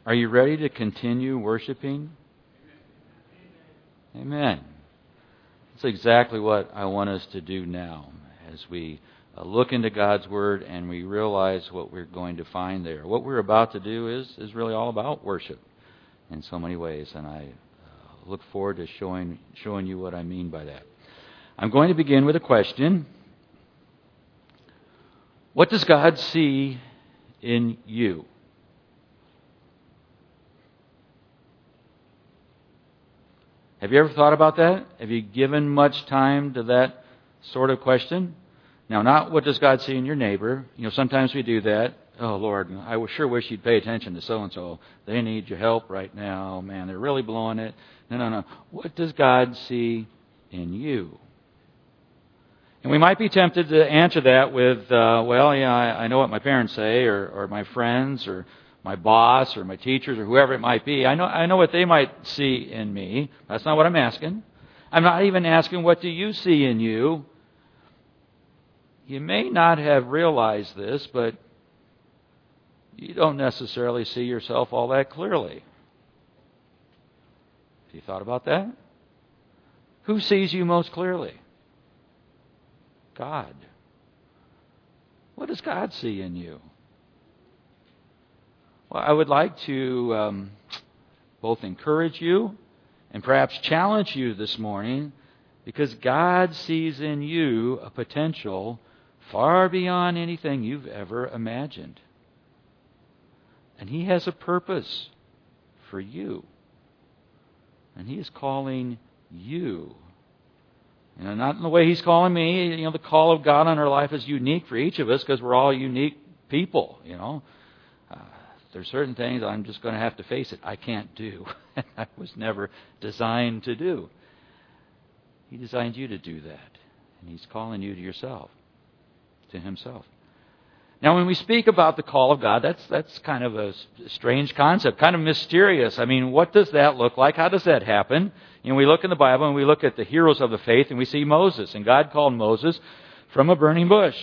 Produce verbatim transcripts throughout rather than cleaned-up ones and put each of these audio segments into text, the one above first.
Are you ready to continue worshiping? Amen. That's exactly what I want us to do now as we uh, look into God's Word and we realize what we're going to find there. What we're about to do is, is really all about worship in so many ways, and I uh, look forward to showing showing you what I mean by that. I'm going to begin with a question. What does God see in you? Have you ever thought about that? Have you given much time to that sort of question? Now, not what does God see in your neighbor. You know, sometimes we do that. Oh, Lord, I sure wish you'd pay attention to so-and-so. They need your help right now. Man, they're really blowing it. No, no, no. What does God see in you? And we might be tempted to answer that with, uh, well, yeah, I, I know what my parents say, or, or my friends, or my boss, or my teachers, or whoever it might be. I know, I know what they might see in me. That's not what I'm asking. I'm not even asking, what do you see in you? You may not have realized this, but you don't necessarily see yourself all that clearly. Have you thought about that? Who sees you most clearly? God. What does God see in you? Well, I would like to um, both encourage you and perhaps challenge you this morning, because God sees in you a potential far beyond anything you've ever imagined. And He has a purpose for you. And He is calling you. You know, not in the way He's calling me. You know, the call of God on our life is unique for each of us because we're all unique people, you know. Uh, there's certain things I'm just going to have to face it. I can't do. I was never designed to do. He designed you to do that. And He's calling you to yourself, to Himself. Now, when we speak about the call of God, that's that's kind of a strange concept, kind of mysterious. I mean, what does that look like? How does that happen? You know, we look in the Bible and we look at the heroes of the faith and we see Moses. And God called Moses from a burning bush.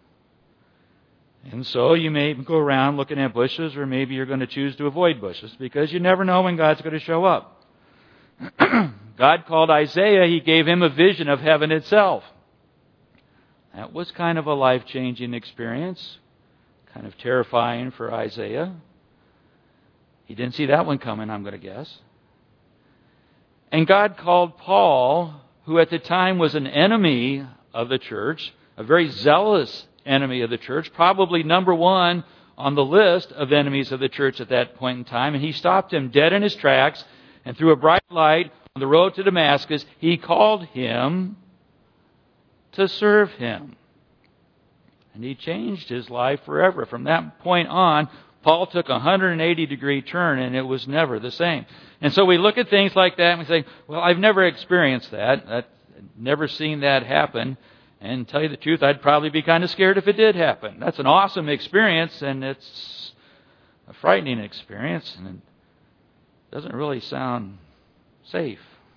And so you may go around looking at bushes, or maybe you're going to choose to avoid bushes because you never know when God's going to show up. God called Isaiah. He gave him a vision of heaven itself. That was kind of a life-changing experience. Kind of terrifying for Isaiah. He didn't see that one coming, I'm going to guess. And God called Paul, who at the time was an enemy of the church, a very zealous enemy of the church, probably number one on the list of enemies of the church at that point in time. And He stopped him dead in his tracks, and through a bright light on the road to Damascus, He called him to serve Him. And He changed his life forever. From that point on, Paul took a one hundred eighty degree turn, and it was never the same. And so we look at things like that and we say, well, I've never experienced that. I've never seen that happen. And to tell you the truth, I'd probably be kind of scared if it did happen. That's an awesome experience, and it's a frightening experience, and it doesn't really sound safe.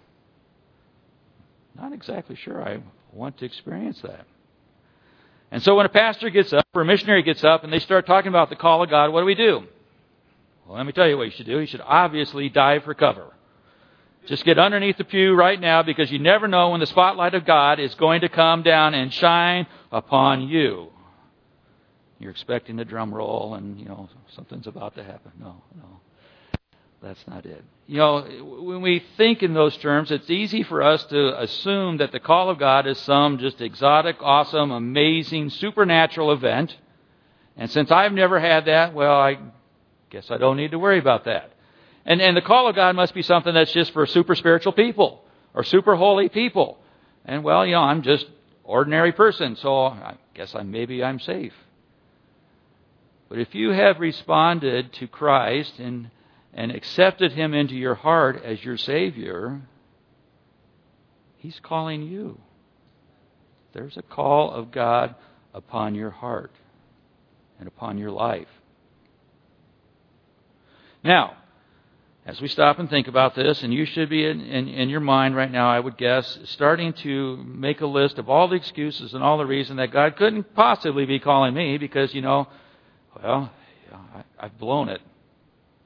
Not exactly sure I want to experience that. And so when a pastor gets up or a missionary gets up and they start talking about the call of God, what do we do? Well, let me tell you what you should do. You should obviously dive for cover. Just get underneath the pew right now, because you never know when the spotlight of God is going to come down and shine upon you. You're expecting a drum roll and, you know, something's about to happen. No, no. That's not it. You know, when we think in those terms, it's easy for us to assume that the call of God is some just exotic, awesome, amazing, supernatural event. And since I've never had that, well, I guess I don't need to worry about that. And and the call of God must be something that's just for super spiritual people or super holy people. And, well, you know, I'm just ordinary person, so I guess I'm maybe I'm safe. But if you have responded to Christ and and accepted Him into your heart as your Savior, He's calling you. There's a call of God upon your heart and upon your life. Now, as we stop and think about this, and you should be in, in, in your mind right now, I would guess, starting to make a list of all the excuses and all the reason that God couldn't possibly be calling me because, you know, well, I, I've blown it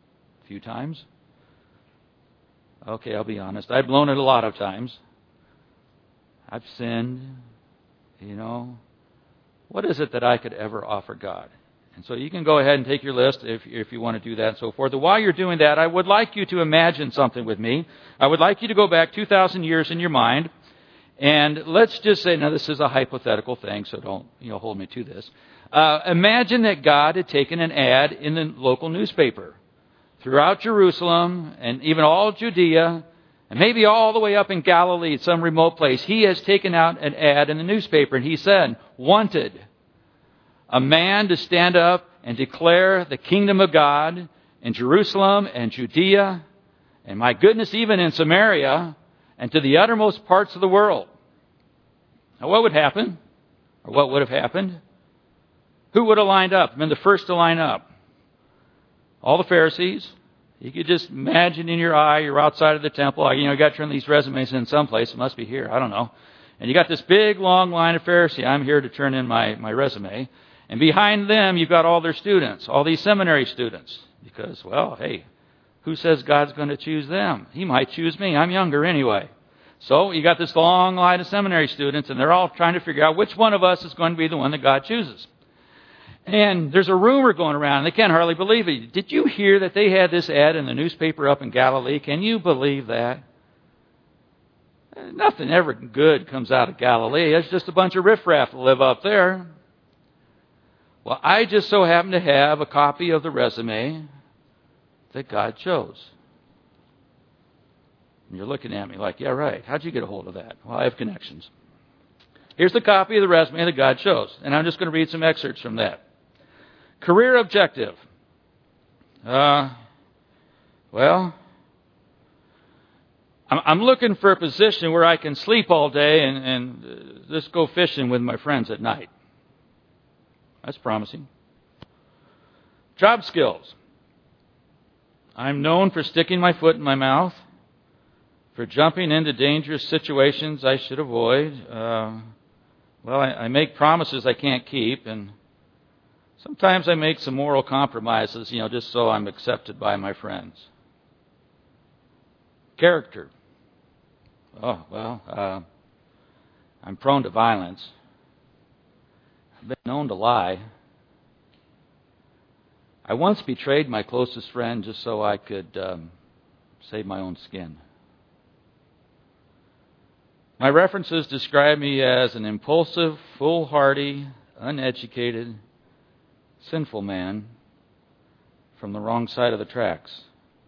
few times. Okay, I'll be honest. I've blown it a lot of times. I've sinned. You know, what is it that I could ever offer God? And so you can go ahead and take your list if, if you want to do that and so forth. And while you're doing that, I would like you to imagine something with me. I would like you to go back two thousand years in your mind. And let's just say, now this is a hypothetical thing, so don't you know hold me to this. Uh, imagine that God had taken an ad in the local newspaper throughout Jerusalem and even all Judea and maybe all the way up in Galilee, some remote place. He has taken out an ad in the newspaper and he said, wanted, a man to stand up and declare the kingdom of God in Jerusalem and Judea and my goodness, even in Samaria and to the uttermost parts of the world. Now what would happen? Or what would have happened? Who would have lined up? Been the first to line up? All the Pharisees. You could just imagine in your eye, you're outside of the temple. You know, you got to turn these resumes in someplace. It must be here. I don't know. And you got this big, long line of Pharisees. I'm here to turn in my, my resume. And behind them, you've got all their students, all these seminary students. Because, well, hey, who says God's going to choose them? He might choose me. I'm younger anyway. So you got this long line of seminary students, and they're all trying to figure out which one of us is going to be the one that God chooses. And there's a rumor going around, and they can't hardly believe it. Did you hear that they had this ad in the newspaper up in Galilee? Can you believe that? Nothing ever good comes out of Galilee. It's just a bunch of riffraff that live up there. Well, I just so happen to have a copy of the resume that God chose. And you're looking at me like, yeah, right. How'd you get a hold of that? Well, I have connections. Here's the copy of the resume that God chose. And I'm just going to read some excerpts from that. Career objective. Uh, well, I'm, I'm looking for a position where I can sleep all day and, and uh, just go fishing with my friends at night. That's promising. Job skills. I'm known for sticking my foot in my mouth, for jumping into dangerous situations I should avoid. Uh, well, I, I make promises I can't keep, and sometimes I make some moral compromises, you know, just so I'm accepted by my friends. Character. Oh, well, uh, I'm prone to violence. I've been known to lie. I once betrayed my closest friend just so I could um, save my own skin. My references describe me as an impulsive, foolhardy, uneducated, sinful man from the wrong side of the tracks.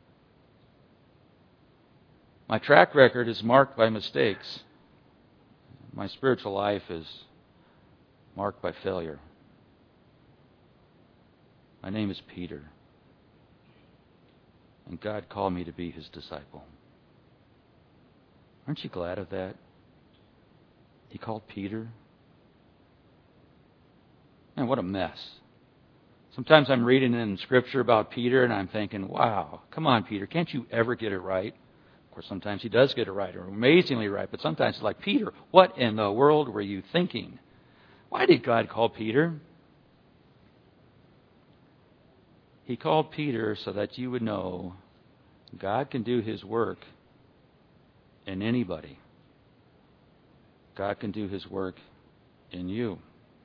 My track record is marked by mistakes. My spiritual life is marked by failure. My name is Peter, and God called me to be His disciple. Aren't you glad of that? He called Peter. Man, what a mess. Sometimes I'm reading in Scripture about Peter, and I'm thinking, wow, come on, Peter, can't you ever get it right? Of course, sometimes he does get it right, or amazingly right, but sometimes it's like, Peter, what in the world were you thinking? Why did God call Peter? He called Peter so that you would know God can do His work in anybody. God can do His work in you.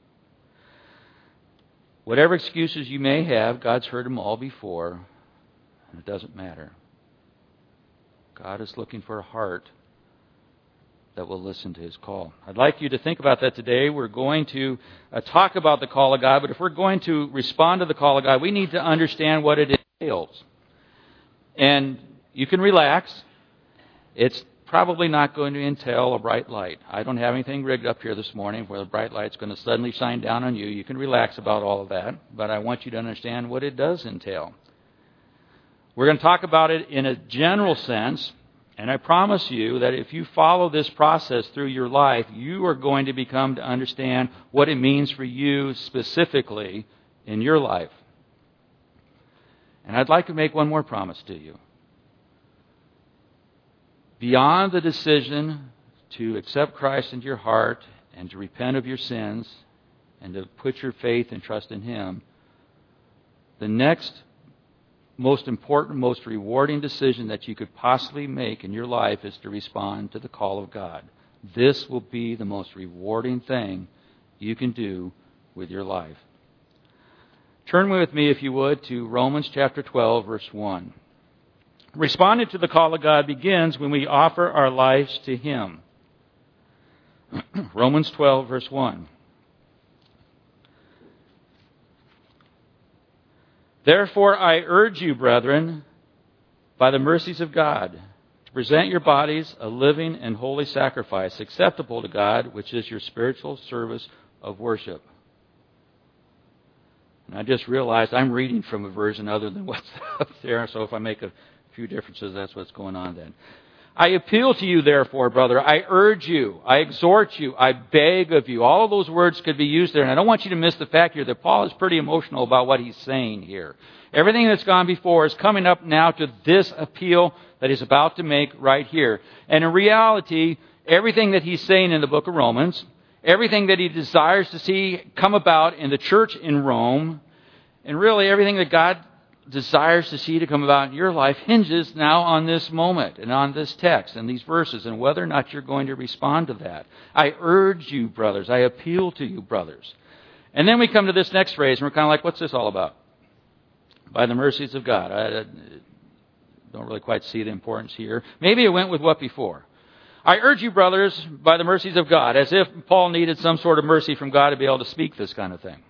Whatever excuses you may have, God's heard them all before, and it doesn't matter. God is looking for a heart that will listen to His call. I'd like you to think about that today. We're going to uh, talk about the call of God, but if we're going to respond to the call of God, we need to understand what it entails. And you can relax. It's probably not going to entail a bright light. I don't have anything rigged up here this morning where the bright light's going to suddenly shine down on you. You can relax about all of that, but I want you to understand what it does entail. We're going to talk about it in a general sense, and I promise you that if you follow this process through your life, you are going to become to understand what it means for you specifically in your life. And I'd like to make one more promise to you. Beyond the decision to accept Christ into your heart and to repent of your sins and to put your faith and trust in Him, the next most important, most rewarding decision that you could possibly make in your life is to respond to the call of God. This will be the most rewarding thing you can do with your life. Turn with me, if you would, to Romans chapter twelve, verse one. Responding to the call of God begins when we offer our lives to Him. Romans twelve, verse one. Therefore I urge you, brethren, by the mercies of God, to present your bodies a living and holy sacrifice, acceptable to God, which is your spiritual service of worship. And I just realized I'm reading from a version other than what's up there, so if I make a few differences, that's what's going on then. I appeal to you, therefore, brother. I urge you. I exhort you. I beg of you. All of those words could be used there. And I don't want you to miss the fact here that Paul is pretty emotional about what he's saying here. Everything that's gone before is coming up now to this appeal that he's about to make right here. And in reality, everything that he's saying in the book of Romans, everything that he desires to see come about in the church in Rome, and really everything that God desires to see to come about in your life hinges now on this moment and on this text and these verses and whether or not you're going to respond to that. I urge you, brothers. I appeal to you, brothers. And then we come to this next phrase and we're kind of like, what's this all about? By the mercies of God. I don't really quite see the importance here. Maybe it went with what before. I urge you, brothers, by the mercies of God, as if Paul needed some sort of mercy from God to be able to speak this kind of thing.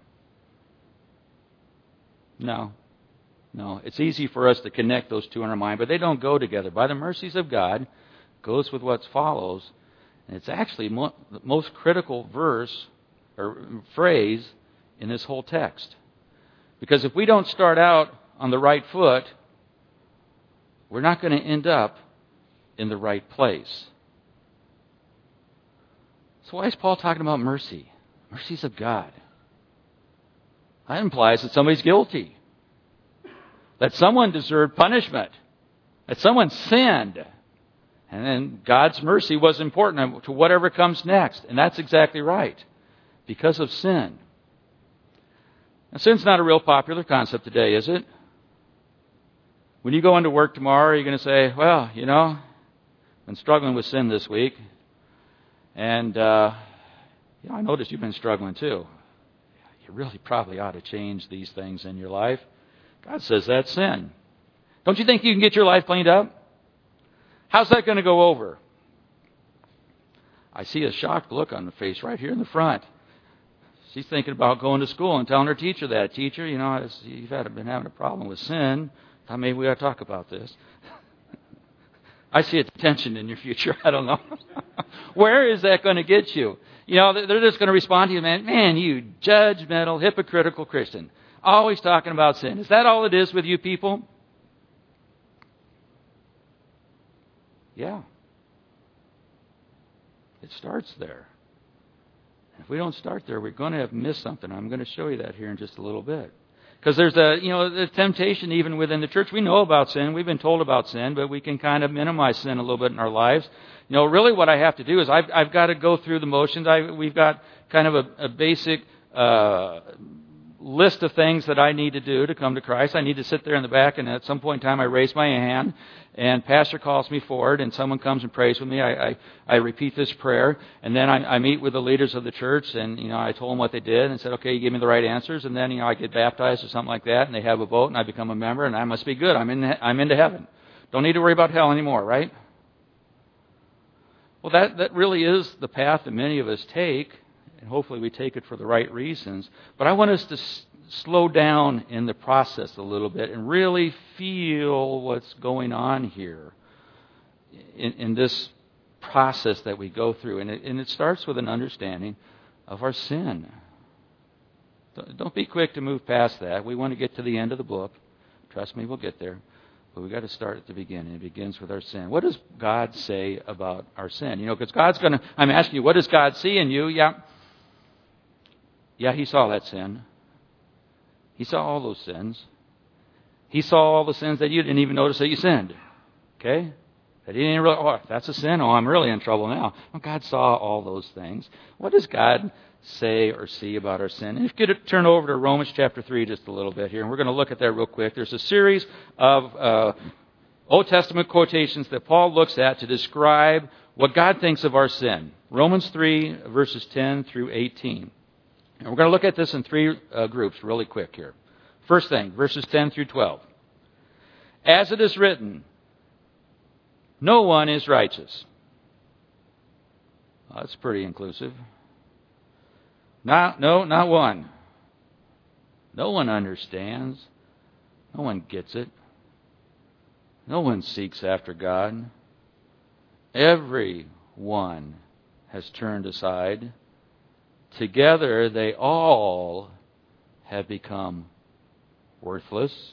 No. No, it's easy for us to connect those two in our mind, but they don't go together. By the mercies of God goes with what follows, and it's actually mo- the most critical verse or phrase in this whole text. Because if we don't start out on the right foot, we're not going to end up in the right place. So why is Paul talking about mercy? Mercies of God. That implies that somebody's guilty. That someone deserved punishment. That someone sinned. And then God's mercy was important to whatever comes next. And that's exactly right. Because of sin. Now, sin's not a real popular concept today, is it? When you go into work tomorrow, you're going to say, well, you know, I've been struggling with sin this week. And, uh, you know, I noticed you've been struggling too. You really probably ought to change these things in your life. God says that's sin. Don't you think you can get your life cleaned up? How's that going to go over? I see a shocked look on the face right here in the front. She's thinking about going to school and telling her teacher that. Teacher, you know, you've had, been having a problem with sin. Thought maybe we ought to talk about this. I see a tension in your future. I don't know. Where is that going to get you? You know, they're just going to respond to you, man, man, you judgmental, hypocritical Christian. Always talking about sin. Is that all it is with you people? Yeah. It starts there. If we don't start there, we're going to have missed something. I'm going to show you that here in just a little bit. Because there's a, you know, the temptation even within the church. We know about sin. We've been told about sin, but we can kind of minimize sin a little bit in our lives. You know, really what I have to do is I've, I've got to go through the motions. I, we've got kind of a, a basic uh, list of things that I need to do to come to Christ. I need to sit there in the back, and at some point in time I raise my hand, and pastor calls me forward, and someone comes and prays with me. I, I, I repeat this prayer, and then I, I meet with the leaders of the church, and you know I told them what they did, and said, okay, you give me the right answers, and then you know I get baptized or something like that, and they have a vote, and I become a member, and I must be good. I'm in, I'm into heaven. Don't need to worry about hell anymore, right? Well, that, that really is the path that many of us take, and hopefully we take it for the right reasons. But I want us to s- slow down in the process a little bit and really feel what's going on here in, in this process that we go through. And it, and it starts with an understanding of our sin. Don't be quick to move past that. We want to get to the end of the book. Trust me, we'll get there. But we've got to start at the beginning. It begins with our sin. What does God say about our sin? You know, because God's going to, I'm asking you, what does God see in you? Yeah. Yeah, He saw that sin. He saw all those sins. He saw all the sins that you didn't even notice that you sinned. Okay? That he didn't really, oh, that's a sin. Oh, I'm really in trouble now. Well, God saw all those things. What does God say or see about our sin? And if you could turn over to Romans chapter three just a little bit here, and we're going to look at that real quick. There's a series of uh, Old Testament quotations that Paul looks at to describe what God thinks of our sin. Romans three, verses ten through eighteen. And we're going to look at this in three uh, groups really quick here. First thing, verses ten through twelve. As it is written, no one is righteous. Well, that's pretty inclusive. Not, no, not one. No one understands. No one gets it. No one seeks after God. Everyone has turned aside. Together they all have become worthless.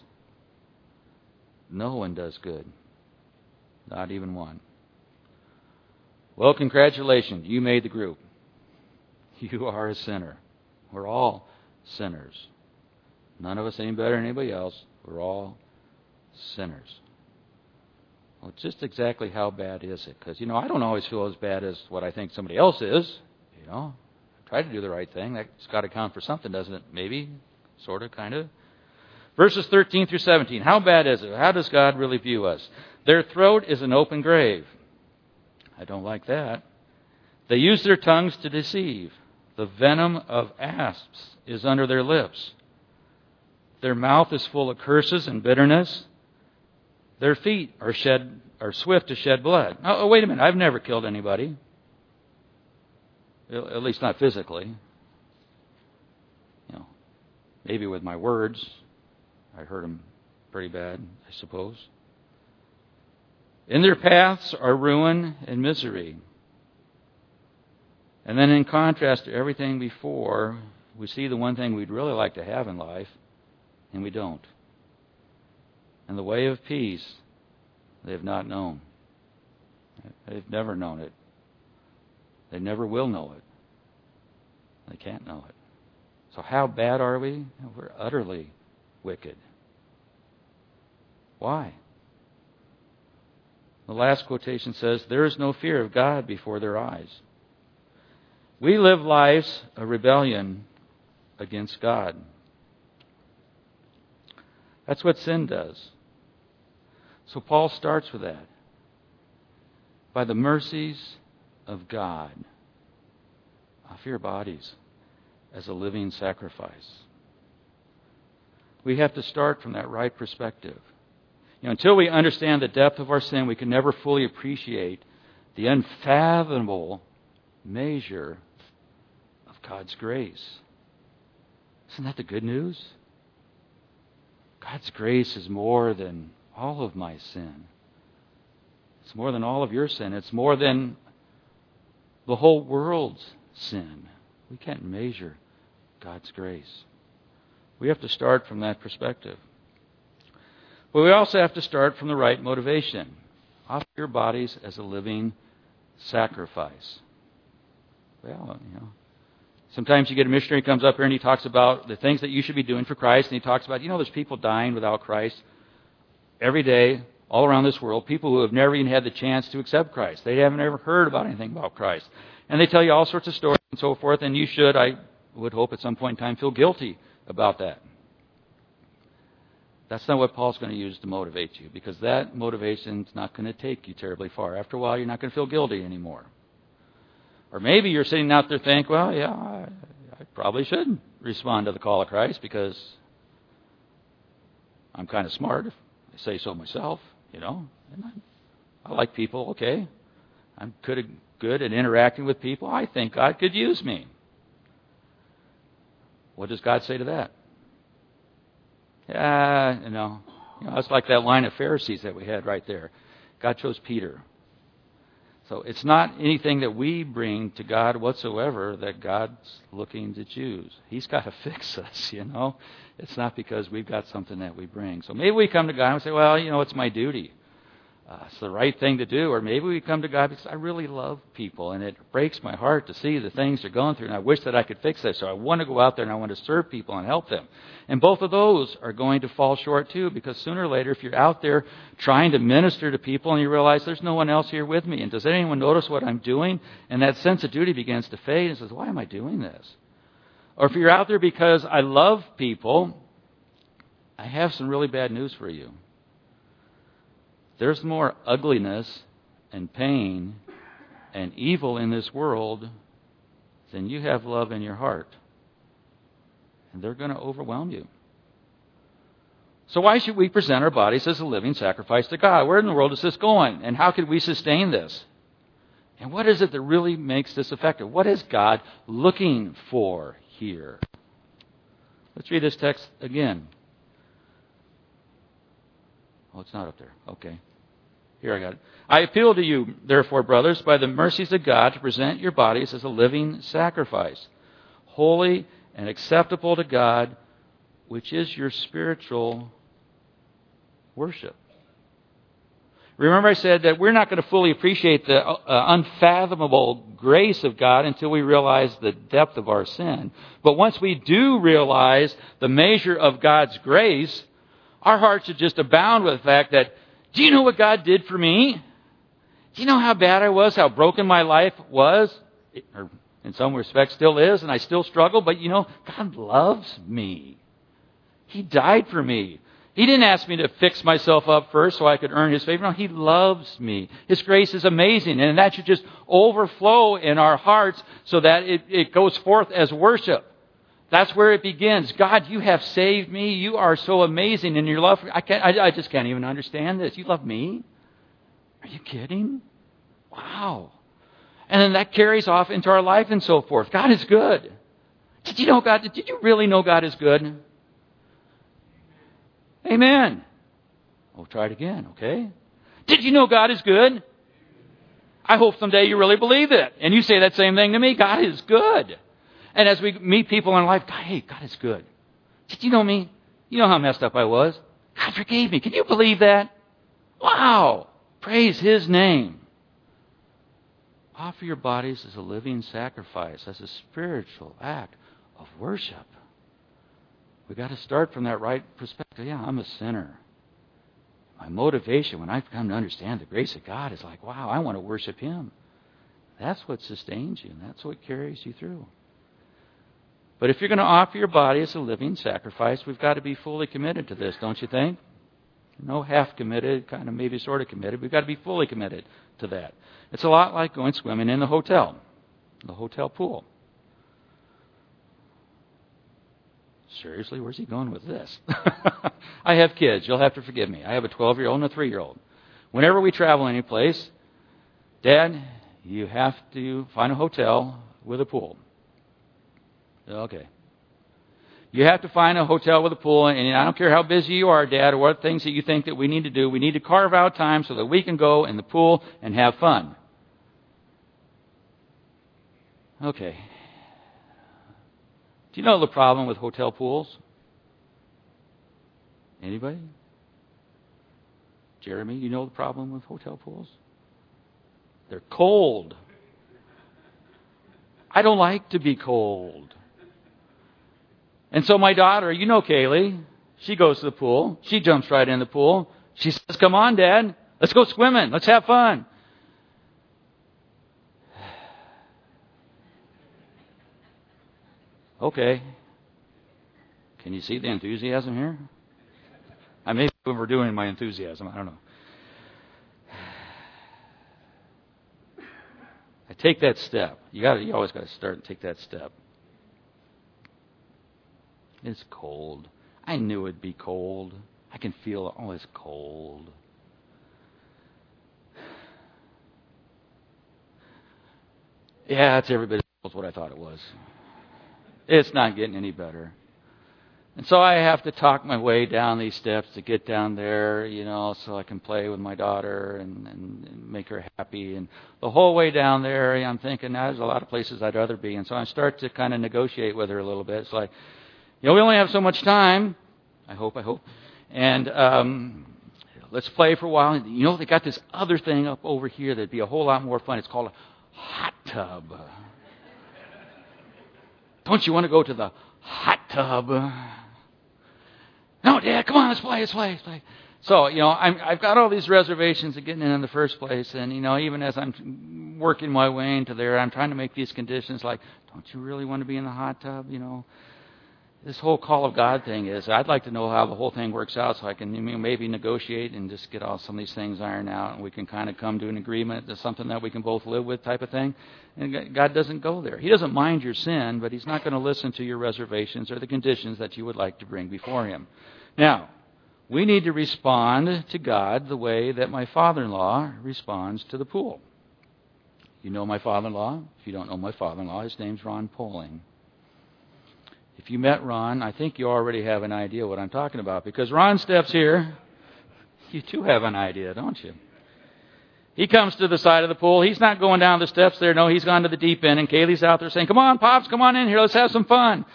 No one does good. Not even one. Well, congratulations. You made the group. You are a sinner. We're all sinners. None of us any better than anybody else. We're all sinners. Well, just exactly how bad is it? Because, you know, I don't always feel as bad as what I think somebody else is. You know, I try to do the right thing. That's got to count for something, doesn't it? Maybe, sort of, kind of. Verses thirteen through seventeen. How bad is it? How does God really view us? Their throat is an open grave. I don't like that. They use their tongues to deceive. The venom of asps is under their lips. Their mouth is full of curses and bitterness. Their feet are shed are swift to shed blood. Oh, oh, wait a minute. I've never killed anybody. At least not physically. You know, maybe with my words. I hurt them pretty bad, I suppose. In their paths are ruin and misery. And then in contrast to everything before, we see the one thing we'd really like to have in life, and we don't. And the way of peace, they have not known. They've never known it. They never will know it. They can't know it. So how bad are we? We're utterly wicked. Why? The last quotation says, there is no fear of God before their eyes. We live lives of rebellion against God. That's what sin does. So Paul starts with that. By the mercies of God, offer your bodies as a living sacrifice. We have to start from that right perspective. You know, until we understand the depth of our sin, we can never fully appreciate the unfathomable measure of God's grace. Isn't that the good news? God's grace is more than all of my sin. It's more than all of your sin. It's more than the whole world's sin. We can't measure God's grace. We have to start from that perspective. But we also have to start from the right motivation. Offer your bodies as a living sacrifice. Well, you know, sometimes you get a missionary who comes up here and he talks about the things that you should be doing for Christ. And he talks about, you know, there's people dying without Christ every day all around this world. People who have never even had the chance to accept Christ. They haven't ever heard about anything about Christ. And they tell you all sorts of stories and so forth. And you should, I would hope at some point in time, feel guilty about that. That's not what Paul's going to use to motivate you, because that motivation is not going to take you terribly far. After a while, you're not going to feel guilty anymore. Or maybe you're sitting out there thinking, well, yeah, I, I probably should respond to the call of Christ because I'm kind of smart, if I say so myself, you know. And I, I like people, okay. I'm good, good at interacting with people. I think God could use me. What does God say to that? Yeah, you know, you know, it's like that line of Pharisees that we had right there. God chose Peter. So it's not anything that we bring to God whatsoever that God's looking to choose. He's got to fix us, you know. It's not because we've got something that we bring. So maybe we come to God and say, well, you know, it's my duty. uh, it's the right thing to do. Or maybe we come to God because I really love people, and it breaks my heart to see the things they're going through, and I wish that I could fix that. So I want to go out there and I want to serve people and help them. And both of those are going to fall short too, because sooner or later, if you're out there trying to minister to people and you realize there's no one else here with me, and does anyone notice what I'm doing? And that sense of duty begins to fade and says, why am I doing this? Or if you're out there because I love people, I have some really bad news for you. There's more ugliness and pain and evil in this world than you have love in your heart. And they're going to overwhelm you. So why should we present our bodies as a living sacrifice to God? Where in the world is this going? And how could we sustain this? And what is it that really makes this effective? What is God looking for here? Let's read this text again. Oh, it's not up there. Okay. Here I got it. I appeal to you, therefore, brothers, by the mercies of God, to present your bodies as a living sacrifice, holy and acceptable to God, which is your spiritual worship. Remember I said that we're not going to fully appreciate the uh, unfathomable grace of God until we realize the depth of our sin. But once we do realize the measure of God's grace, our hearts should just abound with the fact that, do you know what God did for me? Do you know how bad I was, how broken my life was? It, or in some respects still is, and I still struggle, but you know, God loves me. He died for me. He didn't ask me to fix myself up first so I could earn His favor. No, He loves me. His grace is amazing, and that should just overflow in our hearts so that it, it goes forth as worship. That's where it begins. God, you have saved me. You are so amazing in your love. I can't. I, I just can't even understand this. You love me? Are you kidding? Wow. And then that carries off into our life and so forth. God is good. Did you know God? Did you really know God is good? Amen. We'll try it again, okay? Did you know God is good? I hope someday you really believe it. And you say that same thing to me. God is good. And as we meet people in life, God, hey, God is good. Did you know me? You know how messed up I was. God forgave me. Can you believe that? Wow. Praise His name. Offer your bodies as a living sacrifice, as a spiritual act of worship. We've got to start from that right perspective. Yeah, I'm a sinner. My motivation when I've come to understand the grace of God is like, wow, I want to worship Him. That's what sustains you, and that's what carries you through. But if you're going to offer your body as a living sacrifice, we've got to be fully committed to this, don't you think? No half committed, kind of maybe sort of committed. We've got to be fully committed to that. It's a lot like going swimming in the hotel, the hotel pool. Seriously, where's he going with this? I have kids. You'll have to forgive me. I have a twelve-year-old and a three-year-old. Whenever we travel any place, Dad, you have to find a hotel with a pool. Okay. You have to find a hotel with a pool, and I don't care how busy you are, Dad, or what things that you think that we need to do. We need to carve out time so that we can go in the pool and have fun. Okay. Do you know the problem with hotel pools? Anybody? Jeremy, you know the problem with hotel pools? They're cold. I don't like to be cold. And so my daughter, you know Kaylee, she goes to the pool. She jumps right in the pool. She says, come on, Dad. Let's go swimming. Let's have fun. Okay. Can you see the enthusiasm here? I may be overdoing my enthusiasm. I don't know. I take that step. You got. You always got to start and take that step. It's cold. I knew it'd be cold. I can feel it. Oh, it's cold. Yeah, it's every bit as what I thought it was. It's not getting any better. And so I have to talk my way down these steps to get down there, you know, so I can play with my daughter and, and, and make her happy. And the whole way down there, I'm thinking, now there's a lot of places I'd rather be. And so I start to kind of negotiate with her a little bit. It's like, you know, we only have so much time. I hope, I hope. And um, let's play for a while. You know, they got this other thing up over here that'd be a whole lot more fun. It's called a hot tub. Don't you want to go to the hot tub? No, Dad, come on, let's play, let's play, let's play. So, you know, I'm, I've got all these reservations of getting in in the first place. And, you know, even as I'm working my way into there, I'm trying to make these conditions like, don't you really want to be in the hot tub? You know, this whole call of God thing is, I'd like to know how the whole thing works out so I can maybe negotiate and just get all some of these things ironed out and we can kind of come to an agreement to something that we can both live with type of thing. And God doesn't go there. He doesn't mind your sin, but He's not going to listen to your reservations or the conditions that you would like to bring before Him. Now, we need to respond to God the way that my father-in-law responds to the pool. You know my father-in-law? If you don't know my father-in-law, his name's Ron Poling. If you met Ron, I think you already have an idea what I'm talking about. Because Ron steps here, you too have an idea, don't you? He comes to the side of the pool. He's not going down the steps there. No, he's gone to the deep end. And Kaylee's out there saying, come on, Pops, come on in here. Let's have some fun.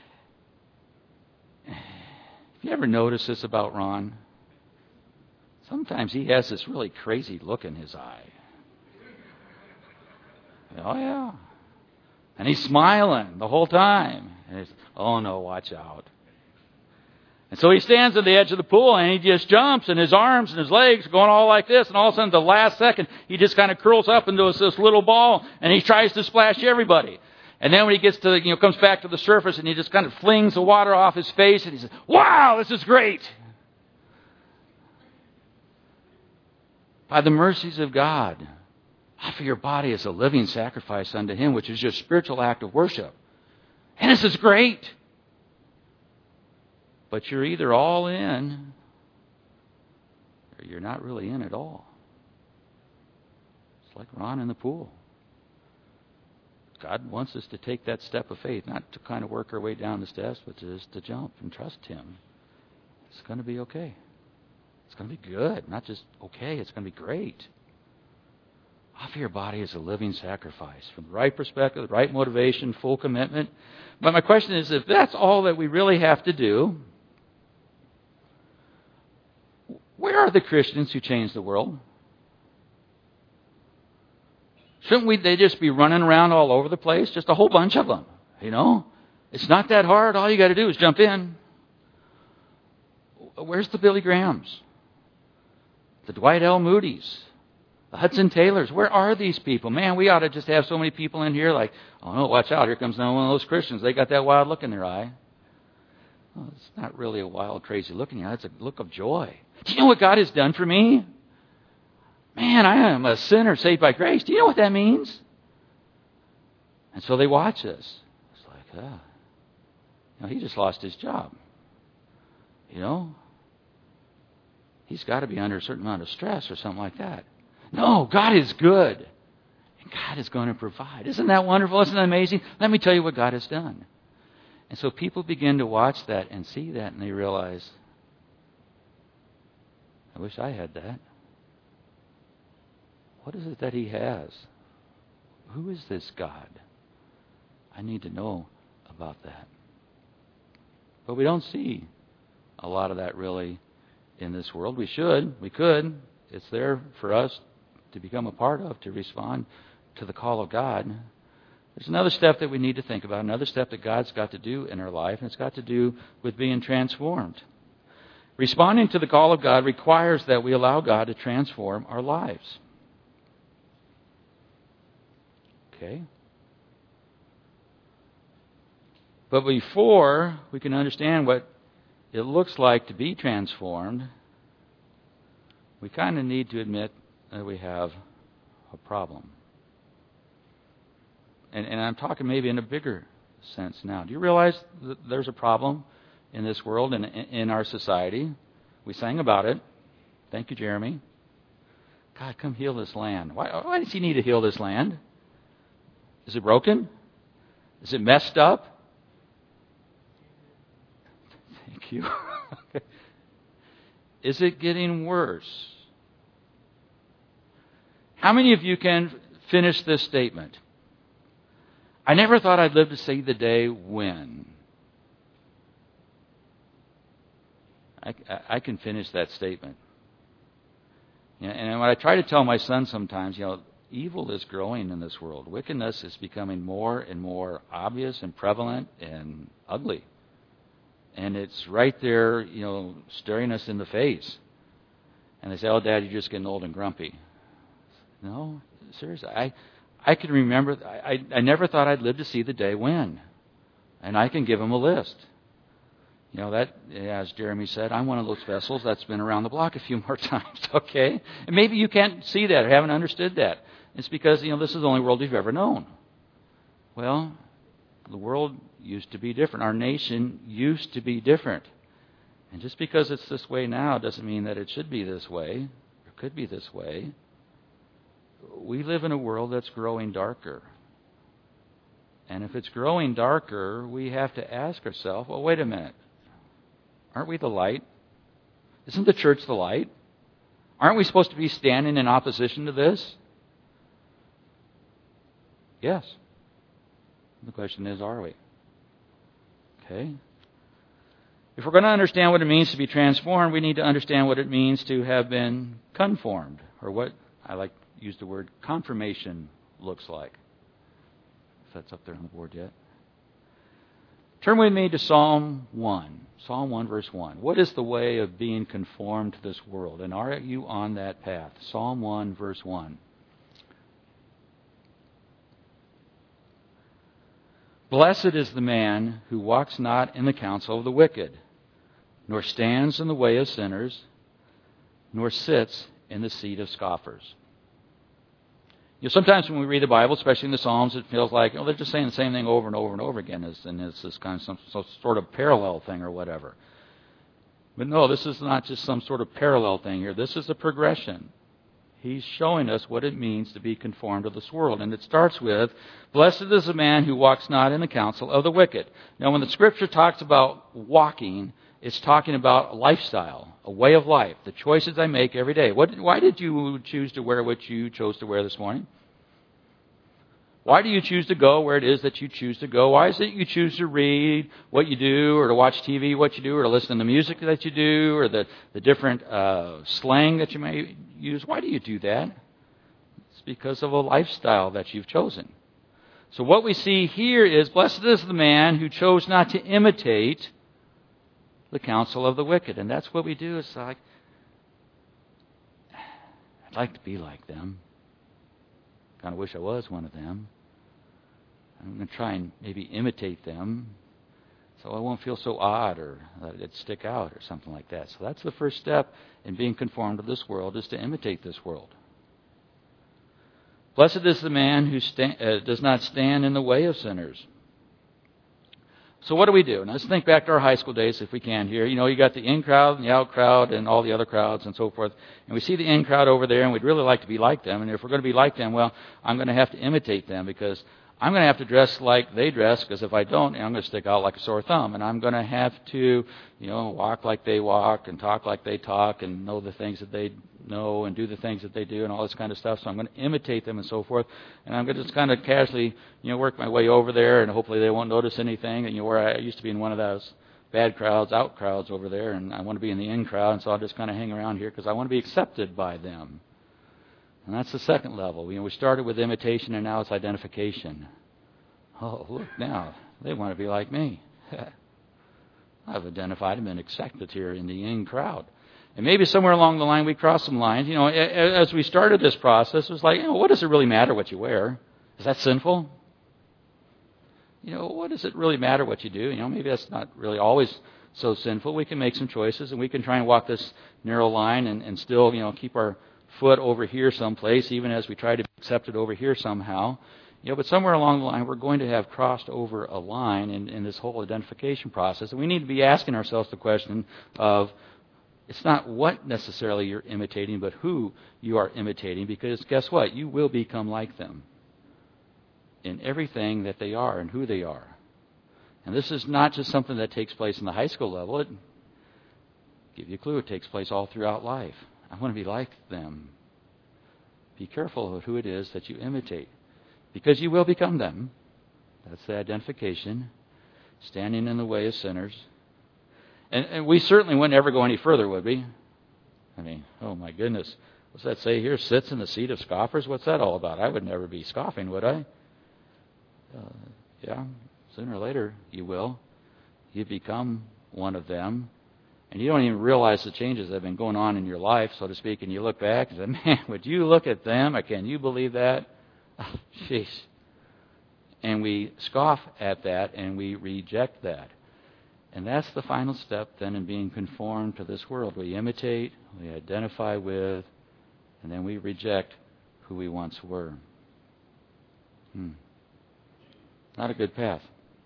Have you ever noticed this about Ron? Sometimes he has this really crazy look in his eye. Oh, yeah. And he's smiling the whole time. And he's, oh, no, watch out. And so he stands at the edge of the pool and he just jumps and his arms and his legs are going all like this. And all of a sudden, the last second, he just kind of curls up into this, this little ball and he tries to splash everybody. And then when he gets to, the, you know, comes back to the surface and he just kind of flings the water off his face and he says, wow, this is great. By the mercies of God, offer your body as a living sacrifice unto Him, which is your spiritual act of worship. And this is great. But you're either all in or you're not really in at all. It's like Ron in the pool. God wants us to take that step of faith, not to kind of work our way down the steps, but just to jump and trust Him. It's going to be okay. It's going to be good. Not just okay, it's going to be great. Offer your body as a living sacrifice from the right perspective, the right motivation, full commitment. But my question is, if that's all that we really have to do, where are the Christians who change the world? Shouldn't we, they just be running around all over the place? Just a whole bunch of them, you know? It's not that hard. All you got to do is jump in. Where's the Billy Grahams? The Dwight L. Moody's? The Hudson Taylors? Where are these people? Man, we ought to just have so many people in here like, oh no, watch out. Here comes one of those Christians. They got that wild look in their eye. Well, it's not really a wild, crazy look in your eye. It's a look of joy. Do you know what God has done for me? Man, I am a sinner saved by grace. Do you know what that means? And so they watch us. It's like, ah, you know, he just lost his job. You know? He's got to be under a certain amount of stress or something like that. No, God is good. And God is going to provide. Isn't that wonderful? Isn't that amazing? Let me tell you what God has done. And so people begin to watch that and see that and they realize, I wish I had that. What is it that He has? Who is this God? I need to know about that. But we don't see a lot of that really in this world. We should. We could. It's there for us to become a part of, to respond to the call of God. There's another step that we need to think about, another step that God's got to do in our life, and it's got to do with being transformed. Responding to the call of God requires that we allow God to transform our lives. Okay? But before we can understand what it looks like to be transformed, we kind of need to admit that we have a problem. And, and I'm talking maybe in a bigger sense now. Do you realize that there's a problem in this world and in our society? We sang about it. Thank you, Jeremy. God, come heal this land. Why, why does He need to heal this land? Is it broken? Is it messed up? Thank you. Is it getting worse? How many of you can finish this statement? I never thought I'd live to see the day when. I, I can finish that statement. And what I try to tell my son sometimes, you know, evil is growing in this world. Wickedness is becoming more and more obvious and prevalent and ugly. And it's right there, you know, staring us in the face. And they say, oh, Dad, you're just getting old and grumpy. No, seriously. I I can remember, I, I never thought I'd live to see the day when. And I can give them a list. You know, that, as Jeremy said, I'm one of those vessels that's been around the block a few more times, okay? And maybe you can't see that or haven't understood that. It's because, you know, this is the only world you've ever known. Well, the world used to be different. Our nation used to be different. And just because it's this way now doesn't mean that it should be this way or could be this way. We live in a world that's growing darker. And if it's growing darker, we have to ask ourselves, well, wait a minute. Aren't we the light? Isn't the church the light? Aren't we supposed to be standing in opposition to this? Yes. The question is, are we? Okay. If we're going to understand what it means to be transformed, we need to understand what it means to have been conformed, or what I like to use the word confirmation looks like. If that's up there on the board yet. Turn with me to Psalm one. Psalm one, verse one. What is the way of being conformed to this world? And are you on that path? Psalm one, verse one. Blessed is the man who walks not in the counsel of the wicked, nor stands in the way of sinners, nor sits in the seat of scoffers. You know, sometimes when we read the Bible, especially in the Psalms, it feels like, oh, they're just saying the same thing over and over and over again, and it's this kind of some, some sort of parallel thing or whatever. But no, this is not just some sort of parallel thing here. This is a progression. He's showing us what it means to be conformed to this world. And it starts with, blessed is the man who walks not in the counsel of the wicked. Now, when the Scripture talks about walking, it's talking about a lifestyle, a way of life, the choices I make every day. What, why did you choose to wear what you chose to wear this morning? Why do you choose to go where it is that you choose to go? Why is it you choose to read what you do, or to watch T V what you do, or to listen to music that you do, or the, the different uh, slang that you may use? Why do you do that? It's because of a lifestyle that you've chosen. So what we see here is, blessed is the man who chose not to imitate the counsel of the wicked. And that's what we do. It's like, I'd like to be like them. Kind of wish I was one of them. I'm going to try and maybe imitate them so I won't feel so odd or that it'd stick out or something like that. So that's the first step in being conformed to this world, is to imitate this world. Blessed is the man who sta- uh, does not stand in the way of sinners. So what do we do? Now let's think back to our high school days if we can here. You know, you got the in crowd and the out crowd and all the other crowds and so forth. And we see the in crowd over there and we'd really like to be like them. And if we're going to be like them, well, I'm going to have to imitate them because I'm going to have to dress like they dress, because if I don't, I'm going to stick out like a sore thumb. And I'm going to have to, you know, walk like they walk and talk like they talk and know the things that they know and do the things that they do and all this kind of stuff. So I'm going to imitate them and so forth. And I'm going to just kind of casually, you know, work my way over there, and hopefully they won't notice anything. And you know, where I used to be in one of those bad crowds, out crowds over there, and I want to be in the in crowd, and so I'll just kind of hang around here because I want to be accepted by them. And that's the second level. You know, we started with imitation, and now it's identification. Oh, look now, they want to be like me. I've identified them and accepted here in the in crowd. And maybe somewhere along the line we crossed some lines. You know, as we started this process, it was like, you know, what does it really matter what you wear? Is that sinful? You know, what does it really matter what you do? You know, maybe that's not really always so sinful. We can make some choices, and we can try and walk this narrow line and, and still, you know, keep our foot over here someplace, even as we try to be accepted over here somehow. You know, but somewhere along the line, we're going to have crossed over a line in, in this whole identification process. And we need to be asking ourselves the question of, it's not what necessarily you're imitating, but who you are imitating, because guess what? You will become like them in everything that they are and who they are. And this is not just something that takes place in the high school level. It, give you a clue, it takes place all throughout life. I want to be like them. Be careful of who it is that you imitate, because you will become them. That's the identification. Standing in the way of sinners. And, and we certainly wouldn't ever go any further, would we? I mean, oh my goodness. What's that say here? Sits in the seat of scoffers? What's that all about? I would never be scoffing, would I? Uh, yeah, sooner or later you will. You become one of them. And you don't even realize the changes that have been going on in your life, so to speak, and you look back and say, man, would you look at them? Or can you believe that? Oh, jeez. And we scoff at that and we reject that. And that's the final step then in being conformed to this world. We imitate, we identify with, and then we reject who we once were. Hmm. Not a good path.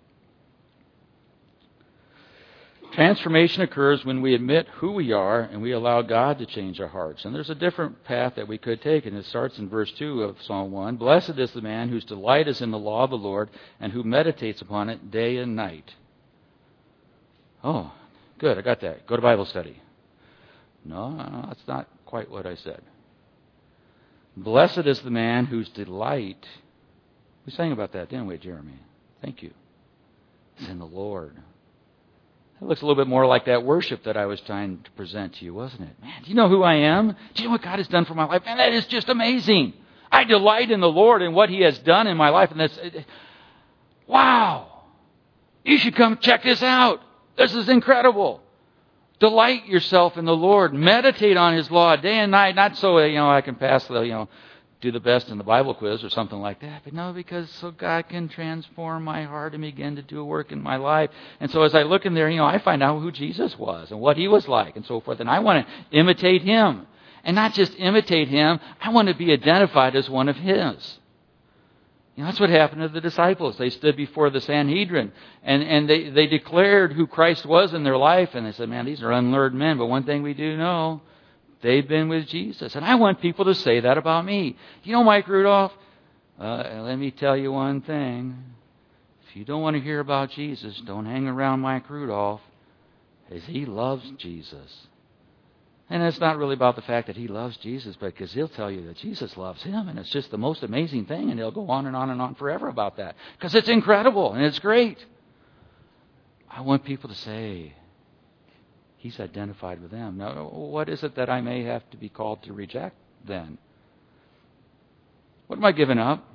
Transformation occurs when we admit who we are and we allow God to change our hearts. And there's a different path that we could take, and it starts in verse two of Psalm one. Blessed is the man whose delight is in the law of the Lord and who meditates upon it day and night. Oh, good, I got that. Go to Bible study. No, no, that's not quite what I said. Blessed is the man whose delight, we sang about that, didn't we, Jeremy? Thank you. It's in the Lord. That looks a little bit more like that worship that I was trying to present to you, wasn't it? Man, do you know who I am? Do you know what God has done for my life? Man, that is just amazing. I delight in the Lord and what He has done in my life. And that's, wow. You should come check this out. This is incredible. Delight yourself in the Lord. Meditate on His law day and night. Not so, you know, I can pass the, you know, do the best in the Bible quiz or something like that. But no, because so God can transform my heart and begin to do a work in my life. And so as I look in there, you know, I find out who Jesus was and what He was like and so forth. And I want to imitate Him. And not just imitate Him, I want to be identified as one of His. You know, that's what happened to the disciples. They stood before the Sanhedrin and, and they, they declared who Christ was in their life. And they said, man, these are unlearned men. But one thing we do know, they've been with Jesus. And I want people to say that about me. You know, Mike Rudolph, uh, let me tell you one thing. If you don't want to hear about Jesus, don't hang around Mike Rudolph, as he loves Jesus. And it's not really about the fact that he loves Jesus, but because he'll tell you that Jesus loves him. And it's just the most amazing thing. And he'll go on and on and on forever about that. Because it's incredible and it's great. I want people to say, He's identified with them. Now, what is it that I may have to be called to reject then? What am I giving up?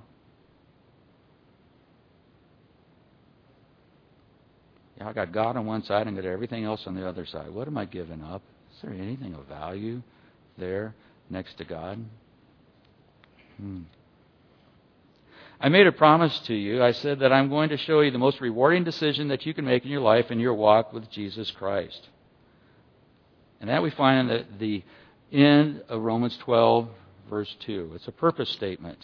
Yeah, I got God on one side and got everything else on the other side. What am I giving up? Is there anything of value there next to God? Hmm. I made a promise to you. I said that I'm going to show you the most rewarding decision that you can make in your life in your walk with Jesus Christ. And that we find in the, the end of Romans twelve, verse two. It's a purpose statement.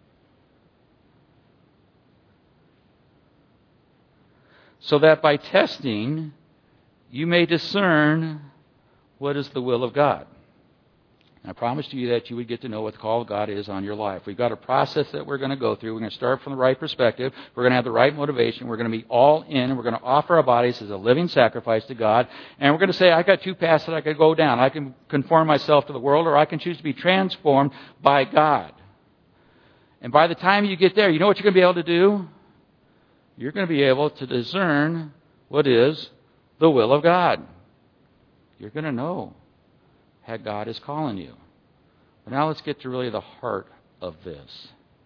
So that by testing, you may discern what is the will of God. And I promised you that you would get to know what the call of God is on your life. We've got a process that we're going to go through. We're going to start from the right perspective. We're going to have the right motivation. We're going to be all in. And we're going to offer our bodies as a living sacrifice to God. And we're going to say, I got two paths that I could go down. I can conform myself to the world, or I can choose to be transformed by God. And by the time you get there, you know what you're going to be able to do? You're going to be able to discern what is the will of God. You're going to know how God is calling you. But now let's get to really the heart of this.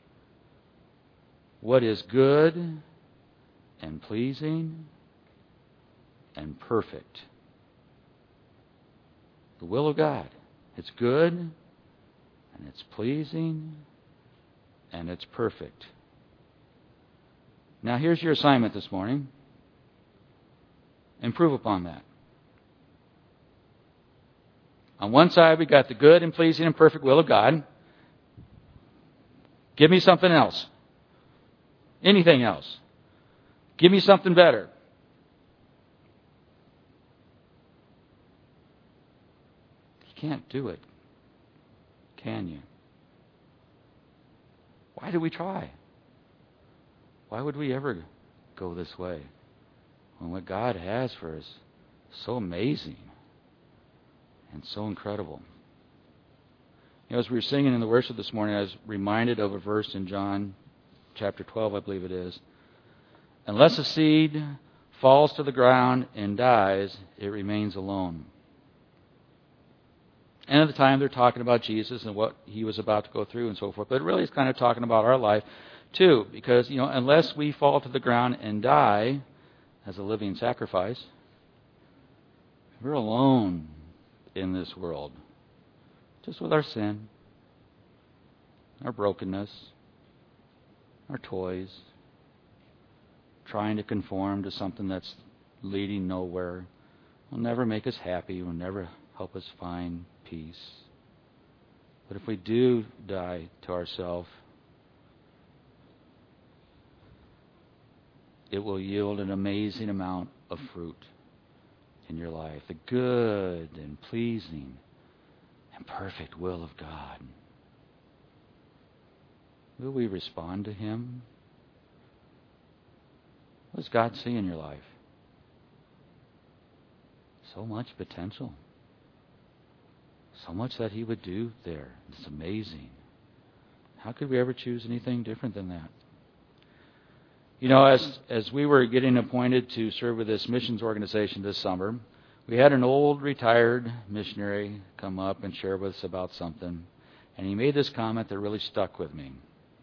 What is good and pleasing and perfect? The will of God. It's good and it's pleasing and it's perfect. Now here's your assignment this morning. Improve upon that. On one side, we got the good and pleasing and perfect will of God. Give me something else. Anything else. Give me something better. You can't do it, can you? Why do we try? Why would we ever go this way when what God has for us is so amazing and so incredible? You know, as we were singing in the worship this morning, I was reminded of a verse in John chapter twelve, I believe it is. Unless a seed falls to the ground and dies, it remains alone. And at the time, they're talking about Jesus and what he was about to go through and so forth. But really, it's kind of talking about our life, too. Because, you know, unless we fall to the ground and die as a living sacrifice, we're alone in this world. Just with our sin, our brokenness, our toys, trying to conform to something that's leading nowhere, will never make us happy, will never help us find peace. But if we do die to ourselves, it will yield an amazing amount of fruit in your life. The good and pleasing and perfect will of God. Will we respond to Him? What does God see in your life? So much potential. So much that He would do there. It's amazing. How could we ever choose anything different than that? You know, as as we were getting appointed to serve with this missions organization this summer, we had an old retired missionary come up and share with us about something. And he made this comment that really stuck with me.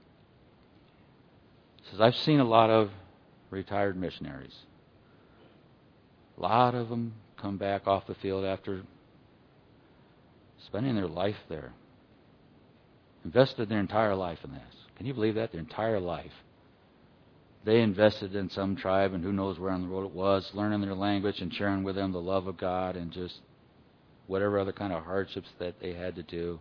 He says, I've seen a lot of retired missionaries. A lot of them come back off the field after spending their life there. Invested their entire life in this. Can you believe that? Their entire life. They invested in some tribe, and who knows where on the road it was, learning their language and sharing with them the love of God and just whatever other kind of hardships that they had to do.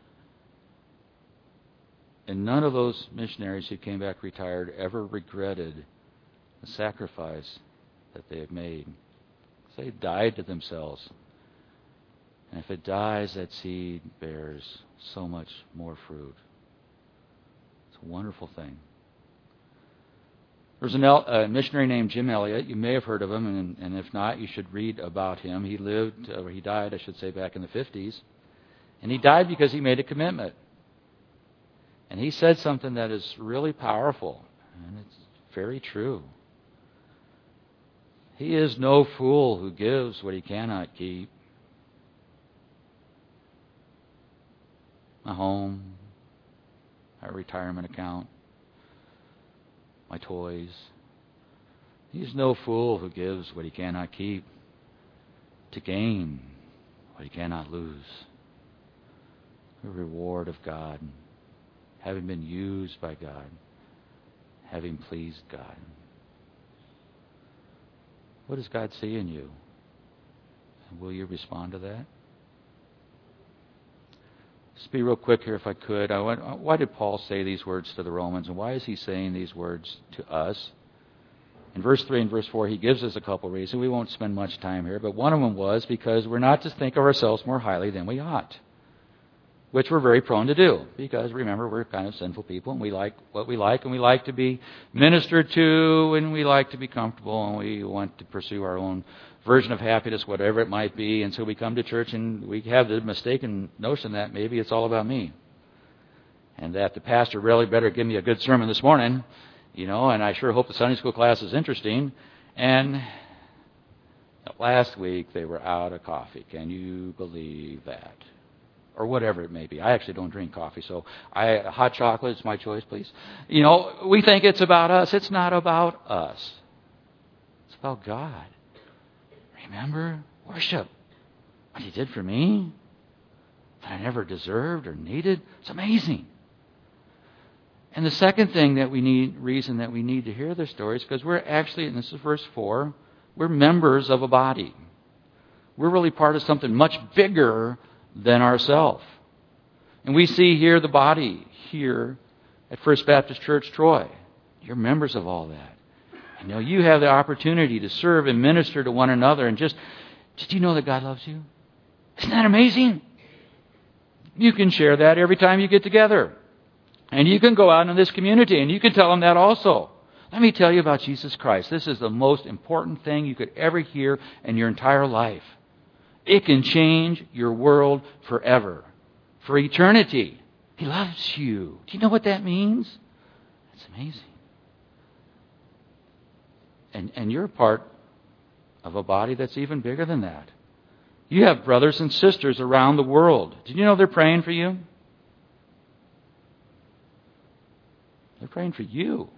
And none of those missionaries who came back retired ever regretted the sacrifice that they have made. They died to themselves. And if it dies, that seed bears so much more fruit. It's a wonderful thing. There's a El- uh, missionary named Jim Elliot. You may have heard of him, and, and if not, you should read about him. He lived, or he died, I should say, back in the fifties. And he died because he made a commitment. And he said something that is really powerful, and it's very true. He is no fool who gives what he cannot keep. My home, my retirement account, my toys. He's no fool who gives what he cannot keep to gain what he cannot lose. The reward of God, having been used by God, having pleased God. What does God see in you? And will you respond to that? Just be real quick here if I could. I want, why did Paul say these words to the Romans, and why is he saying these words to us? In verse three and verse four, he gives us a couple reasons. We won't spend much time here, but one of them was because we're not to think of ourselves more highly than we ought, which we're very prone to do, because remember, we're kind of sinful people, and we like what we like, and we like to be ministered to, and we like to be comfortable, and we want to pursue our own version of happiness, whatever it might be. And so we come to church and we have the mistaken notion that maybe it's all about me, and that the pastor really better give me a good sermon this morning, you know, and I sure hope the Sunday school class is interesting. And last week they were out of coffee. Can you believe that? Or whatever it may be. I actually don't drink coffee, so I hot chocolate is my choice, please. You know, we think it's about us. It's not about us. It's about God. Remember, worship what He did for me that I never deserved or needed. It's amazing. And the second thing that we need, reason that we need to hear this story is because we're actually, and this is verse four, we're members of a body. We're really part of something much bigger than ourselves. And we see here the body here at First Baptist Church, Troy. You're members of all that. You know, you have the opportunity to serve and minister to one another. And just, did you know that God loves you? Isn't that amazing? You can share that every time you get together. And you can go out in this community and you can tell them that also. Let me tell you about Jesus Christ. This is the most important thing you could ever hear in your entire life. It can change your world forever, for eternity. He loves you. Do you know what that means? It's amazing. And, and you're part of a body that's even bigger than that. You have brothers and sisters around the world. Did you know they're praying for you? They're praying for you.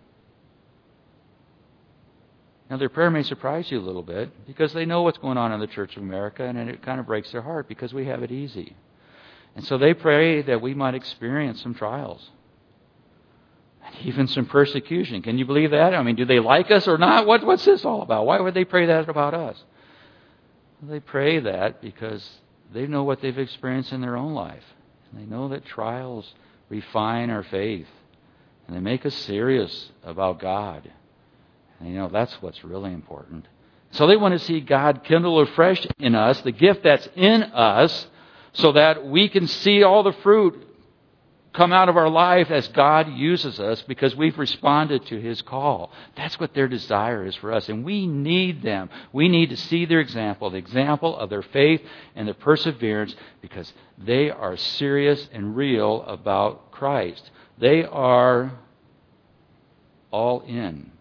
Now, their prayer may surprise you a little bit because they know what's going on in the Church of America, and it kind of breaks their heart because we have it easy. And so they pray that we might experience some trials and even some persecution. Can you believe that? I mean, do they like us or not? What, what's this all about? Why would they pray that about us? Well, they pray that because they know what they've experienced in their own life. And they know that trials refine our faith, and they make us serious about God. And you know, that's what's really important. So they want to see God kindle afresh in us, the gift that's in us, so that we can see all the fruit come out of our life as God uses us because we've responded to His call. That's what their desire is for us. And we need them. We need to see their example, the example of their faith and their perseverance, because they are serious and real about Christ. They are all in.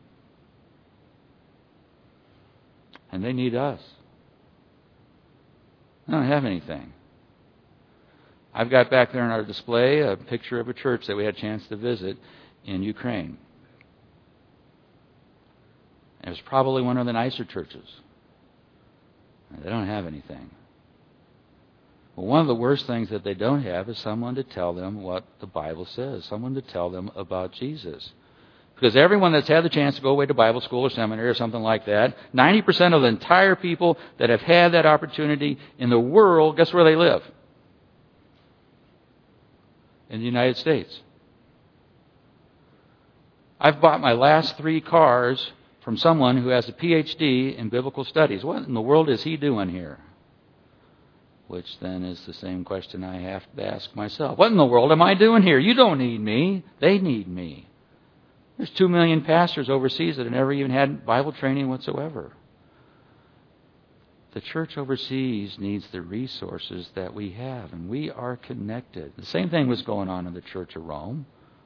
And they need us. I don't have anything. I've got back there in our display a picture of a church that we had a chance to visit in Ukraine. It was probably one of the nicer churches. They don't have anything. Well, one of the worst things that they don't have is someone to tell them what the Bible says, someone to tell them about Jesus. Because everyone that's had the chance to go away to Bible school or seminary or something like that, ninety percent of the entire people that have had that opportunity in the world, guess where they live? In the United States. I've bought my last three cars from someone who has a P H D in biblical studies. What in the world is he doing here? Which then is the same question I have to ask myself. What in the world am I doing here? You don't need me. They need me. There's two million pastors overseas that have never even had Bible training whatsoever. The church overseas needs the resources that we have, and we are connected. The same thing was going on in the church of Rome.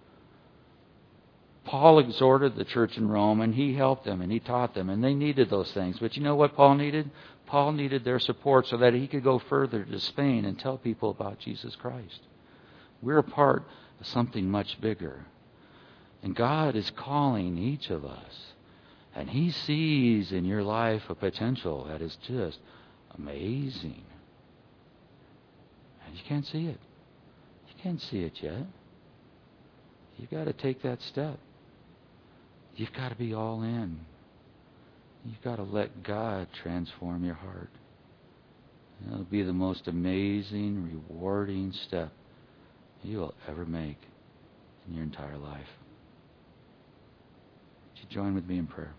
Paul exhorted the church in Rome, and he helped them, and he taught them, and they needed those things. But you know what Paul needed? Paul needed their support so that he could go further to Spain and tell people about Jesus Christ. We're a part of something much bigger. And God is calling each of us. And He sees in your life a potential that is just amazing. And you can't see it. You can't see it yet. You've got to take that step. You've got to be all in. You've got to let God transform your heart. It'll be the most amazing, rewarding step you will ever make in your entire life. Would you join with me in prayer?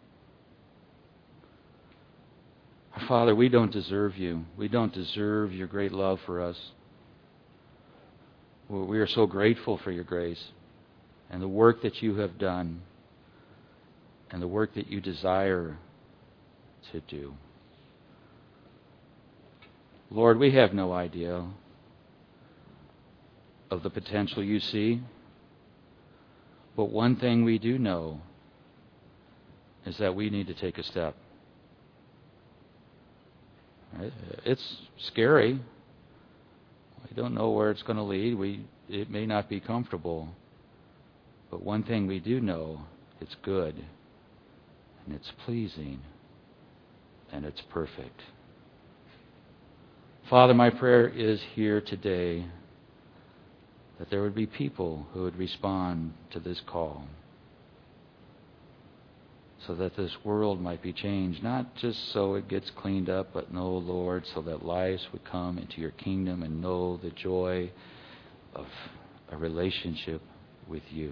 Our Father, we don't deserve you. We don't deserve your great love for us. We are so grateful for your grace and the work that you have done and the work that you desire to do. Lord, we have no idea of the potential you see, but one thing we do know is that we need to take a step. It's scary. We don't know where it's going to lead. We it may not be comfortable. But one thing we do know, it's good, and it's pleasing, and it's perfect. Father, my prayer is here today that there would be people who would respond to this call, so that this world might be changed, not just so it gets cleaned up, but no, Lord, so that lives would come into your kingdom and know the joy of a relationship with you.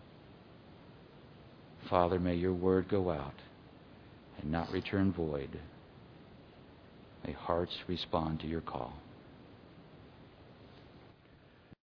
Father, may your word go out and not return void. May hearts respond to your call.